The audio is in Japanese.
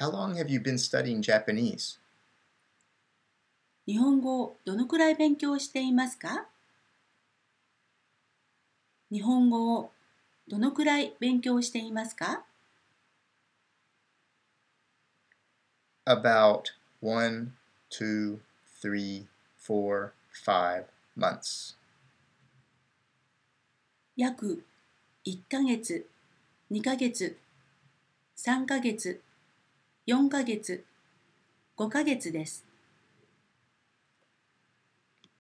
How long have you been studying Japanese? 日本語をどのくらい勉強していますか？日本語をどのくらい勉強していますか？ About 1, 2, 3, 4, 5 months. 約1ヶ月、2ヶ月、3ヶ月、4ヶ月、5ヶ月です。